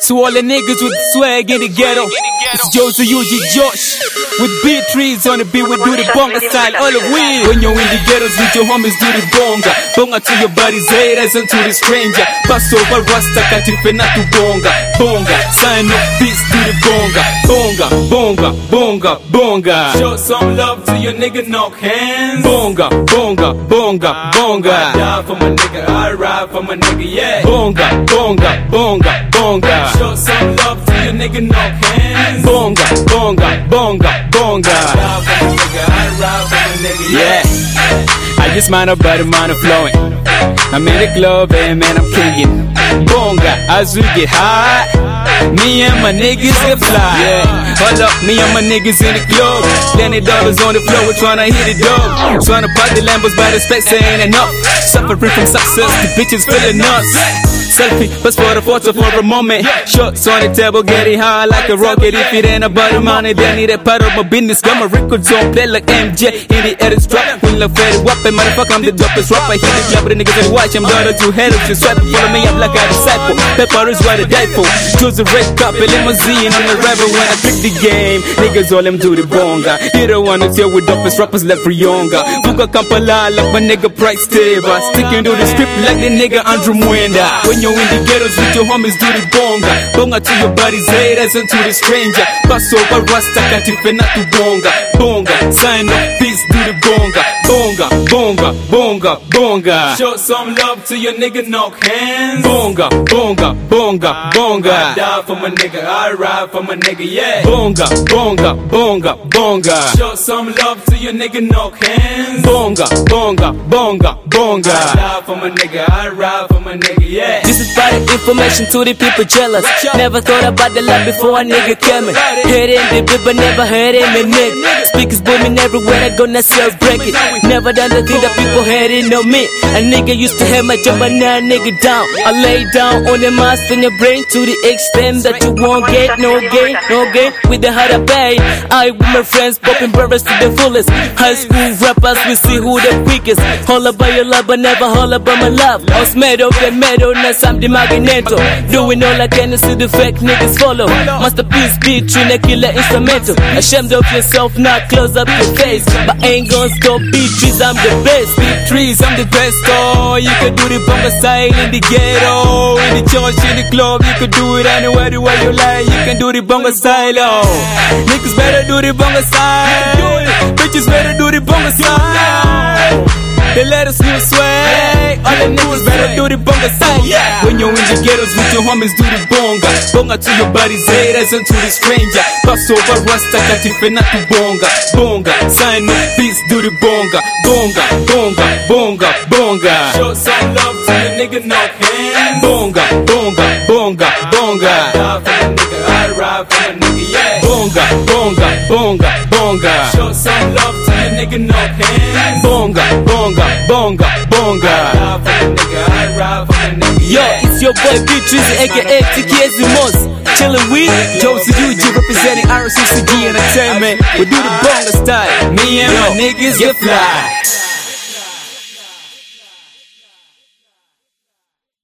To all the niggas with swag in the ghetto, it's Josie Uji Josh. With beat trees on the beat, we do the bonga style, all of we. When you're in the ghettos with your homies, do the bonga. Bonga to your buddies, haters and to the stranger. Pass over Rasta, katifena to bonga. Bonga, sign up, beats, do the bonga. Bonga, bonga, bonga, bonga. Show some love to your nigga, knock hands. Bonga, bonga, bonga, bonga. I die for my nigga, I ride for my nigga, yeah. Bonga, bonga, bonga, bonga. Show some love to your nigga, knock hands. Bonga, bonga, bonga, bonga. I die for my nigga, I ride for my nigga, yeah. I just mind up by the mind of flowing. I'm in the club and man, I'm kinging. Bonga, as we get high, me and my niggas get fly. Yeah, hold up, me and my niggas in the club. $20 on the floor, we're tryna hit it up. Tryna pop the Lambos by the space, ain't enough. Suffering from success, the bitches feeling us. Selfie, pass for the photo for a moment. Shots on the table, getting high like a rocket. If it ain't about the money, then need a part of my business. Got my records on play like MJ in the edit strap. When I fed it weapon, motherfucker, I'm the dopest rapper. Hit the club with the niggas that watch. I'm daughter to head up, just swipe. Follow me up like a disciple. Pepper is what I die for. Choose a red cup, a limousine on the river. When I click the game, niggas all them do the bonga. You don't wanna deal with dopest rappers left for younger. Buka Kampala like my nigga Price Teva. Sticking to the script like the nigga Andrew Mwenda. When you're in the ghettos with your homies, do the bonga. Bonga to your buddies, haters and to the stranger. Pass over Rasta, katifena to bonga. Bonga, sign up, peace, do the bonga. Bonga, bonga, bonga, bonga. Show some love to your nigga, knock hands. Bonga, bonga, bonga, bonga. I die for my nigga, I ride for my nigga, yeah. Bonga, bonga, bonga, bonga. Show some love to your nigga, knock hands. Bonga, bonga, bonga, bonga. I die for my nigga, I ride for my nigga, yeah. This is bad information to the people jealous. Never thought about the love before a nigga came in. Heard him the beat but never heard him in it. Speakers booming everywhere, I gonna sell break it. Never done the thing that people hating on me. A nigga used to have my job but now a nigga down. I lay down on the mask in your brain to the extent that you won't get no gain, no gain. With the heart of pain, I with my friends popping brothers to the fullest. High school rappers, we see who the quickest. All about your love but never all about my love. I was made of and made on us, I'm the magneto. Doing all I can to see the fake niggas follow. Masterpiece beat, tune killer instrumental. Ashamed of yourself, not close up your face. But ain't gonna stop beat trees, I'm the best. Beat trees, I'm the best. Oh, you can do the bonga style in the ghetto, in the church, in the club. You can do it anywhere, the way you like. You can do the bonga style. Oh, niggas better do the bonga style. Bitches better do the bonga style. They let us new swag. All the niggas better do the bonga style. Yeah. When you're in the ghettos with your homies, do the bonga. Bonga to your buddies, haters and to the stranger. Pass over Rasta, katifena to bonga. Bonga, sign up, peace, do the bonga. Bonga, bonga, bonga, bonga. Show some love to your nigga, knock hands. Bonga, bonga, bonga, bonga. I die for my nigga, I ride for my nigga, yeah. Bonga, bonga, bonga, bonga. Show some love to your nigga, knock hands. Bonga, bonga, bonga, bonga. I die for my nigga, I ride for my nigga, yeah. Yo, it's your boy Beatrice, aka TKS the Most. Chillin' with Josie Uji representing RCCG Entertainment. We do the bonga style. Me and my niggas get fly.